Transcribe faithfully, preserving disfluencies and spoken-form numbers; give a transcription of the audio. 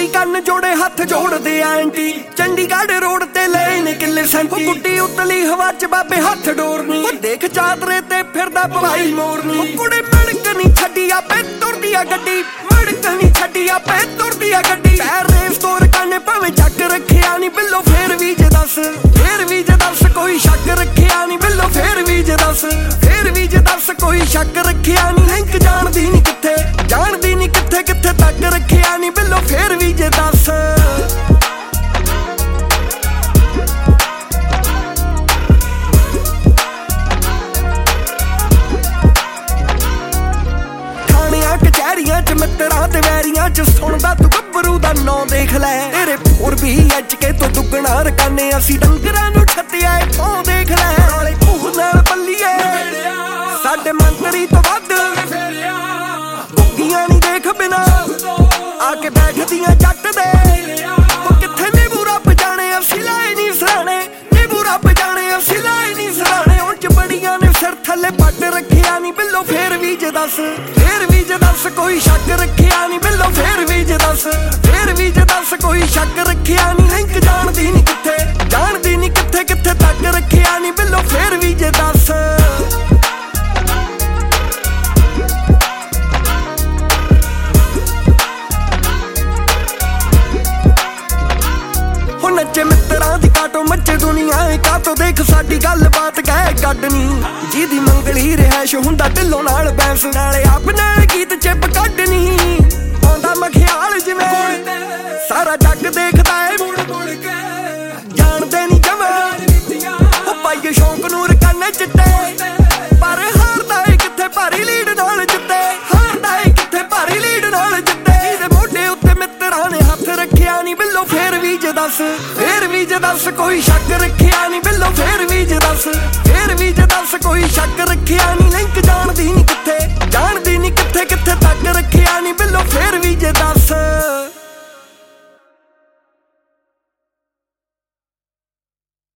ਕੁੜੀ ਕੰਨ ਜੋੜੇ ਹੱਥ ਜੋੜਦੇ ਆਂਟੀ ਚੰਡੀਗੜ੍ਹ ਰੋਡ ਤੇ ਲਏ ਨੇ ਕਿੱਲੇ ਸੈਂਟੀ ਗੁੱਡੀ ਉਤਲੀ ਹਵਾ ਚ ਬਾਬੇ ਹੱਥ ਡੋਰਨੀ ਉਹ ਦੇਖ ਚਾਦਰੇ ਤੇ ਫਿਰਦਾ ਭਵਾਈ ਮੋਰਨੀ ਕੁੜੀ ਮੜਕ ਨਹੀਂ ਛੱਡੀ ਆਪੇ ਤੁਰਦੀ ਆ ਗੱਡੀ ਮੜਕ ਨਹੀਂ ਛੱਡੀ ਆਪੇ ਤੁਰਦੀ ਆ ਗੱਡੀ ਪੈਰ ਰੇਸ ਤੋਰ ਕੰਨੇ ਭਾਵੇਂ ਚੱਕ ਰੱਖਿਆ ਨਹੀਂ ਬਿੱਲੋ ਫੇਰ ਵੀ ਜੇ ਦੱਸ ਫੇਰ ਵੀ ਜੇ ਦੱਸ ਕੋਈ ਸ਼ੱਕ ਰੱਖਿਆ ਨਹੀਂ ਬਿੱਲੋ ਫੇਰ ਵੀ ਜੇ ਦੱਸ ਫੇਰ ਵੀ ਜੇ ਦੱਸ ਕੋਈ ਸ਼ੱਕ ਰੱਖਿਆ ਨਹੀਂ ਲਿੰਕ ਜਾਣਦੀ ਨਹੀਂ ਕਿੱਥੇ ਜਾਣਦੀ ਨਹੀਂ ਕਿੱਥੇ ਕਿੱਥੇ ਤੱਕ ਰੱਖਿਆ ਨਹੀਂ ਬਿੱਲੋ ਫੇਰ ਵੀ ਜੇ ਦੱਸ ਥਾਣਿਆਂ ਕਚਹਿਰੀਆਂ ਚ ਮਿੱਤਰਾਂ ਤੇ ਵੈਰੀਆਂ ਚ ਸੁਣਦਾ ਤੂੰ ਗੱਭਰੂ ਦਾ ਨਾਂ ਦੇਖ ਲੈ ਤੇਰੇ ਹੋਰ ਵੀ ਅੱਜ ਕੇ ਤੋਂ ਦੁੱਗਣਾ ਰਕਾਨੇ ਅਸੀਂ ਡੰਗਰਾਂ ਨੂੰ ਛੱਤਿਆ ਇੱਥੋਂ ਦੇਖ ਲੈ ਨਾਲੇ ਭੂਰ ਨਾਲ ਬੱਲੀਏ ਸਾਡੇ ਮੰਤਰੀ ਤੋਂ ਵੱਧ ਗੁੱਗੀਆਂ ਨਹੀਂ ਦੇਖ ਬਿਨਾ ਆ ਕੇ ਬੈਠਦੀਆਂ ਜੱਟ ਦੇ ਉਹ ਕਿੱਥੇ ਨਿਭੂ ਰੱਬ ਜਾਣੇ ਅਸੀਂ ਲਾਏ ਨਹੀਂ ਸਰਾਣੇ ਨਿਭੂ ਰੱਬ ਜਾਣੇ ਅਸੀਂ ਲਾਏ ਨਹੀਂ ਸਰਾਣੇ ਉਹ ਚ ਬੜੀਆਂ ਨੇ ਸਿਰ ਥੱਲੇ ਪੱਟ ਰੱਖਿਆ ਨਹੀਂ ਬਿੱਲੋ ਫੇਰ ਵੀ ਜੇ ਦੱਸ ਫੇਰ ਵੀ ਜੇ ਦੱਸ ਕੋਈ ਸ਼ੱਕ ਰੱਖਿਆ ਨਹੀਂ ਬਿੱਲੋ ਫੇਰ ਵੀ ਜੇ ਦੱਸ ਫੇਰ ਵੀ ਜੇ ਦੱਸ ਕੋਈ ਸ਼ੱਕ ਰੱਖਿਆ ਨਹੀਂ ਲਿੰਕ ਜਾਣਦੀ ਨਹੀਂ ਕਿੱਥੇ ਜਾਣਦੀ ਨਹੀਂ ਕਿੱਥੇ ਕਿੱਥੇ ਤੱਕ ਰੱਖਿਆ ਨਹੀਂ ਬਿੱਲੋ ਫੇਰ ਵੀ ਜੇ ਦੱਸ ਨੱਚੇ ਮਿੱਤਰਾਂ ਦੀ ਕਾਟੋ ਮੱਚੇ ਦੁਨੀਆ ਏ ਕਾਤੋਂ ਦੇਖ ਸਾਡੀ ਗੱਲਬਾਤ ਕਹਿ ਕੱਢਣੀ ਜਿਹਦੀ ਮੰਗਲੀ ਰਹਿਸ਼ ਹੁੰਦਾ ਢਿੱਲੋਂ ਨਾਲ ਬੈਂਸ ਨਾਲੇ ਆਪ ਨਾਲ ਗੀਤ ਚਿੱਪ ਕੱਢਣੀ ਆਉਂਦਾ ਮਖਿਆਲ ਜਿਵੇਂ ਸਾਰਾ ਜੱਗ ਦੇਖਦਾ ਏ ਮੁੜ ਮੁੜ ਕੇ ਜਾਣਦੇ ਨਹੀਂ ਜਮਾਂ ਉਹ ਪਾਈਏ ਸ਼ੌਂਕ ਨੂੰ ਰਕਾਨੇ ਚਿੱਟੇ ਪਰ ਹਾਰਦਾ ਏ ਕਿੱਥੇ ਭਾਰੀ ਲੀਡ ਨਾਲ ਜਿੱਤੇ ਹਾਰਦਾ ਏ ਕਿੱਥੇ ਭਾਰੀ ਲੀਡ ਨਾਲ ਜਿੱਤੇ ਇਹਦੇ ਮੋਢੇ ਉੱਤੇ ਮਿੱਤਰਾਂ ਨੇ ਹੱਥ ਰੱਖਿਆ ਨਹੀਂ ਬਿੱਲੋ ਫੇਰ ਵੀ ਜੇ ਦੱਸ ਫੇਰ ਵੀ ਜੇ ਦੱਸ ਕੋਈ ਸ਼ੱਕ ਰੱਖਿਆ ਨਹੀਂ ਬਿੱਲੋ ਫੇਰ ਵੀ ਜੇ ਦੱਸ ਫੇਰ ਵੀ ਜੇ ਦੱਸ ਕੋਈ ਸ਼ੱਕ ਰੱਖਿਆ ਨਹੀਂ ਲਿੰਕ ਜਾਣਦੀ ਨਹੀਂ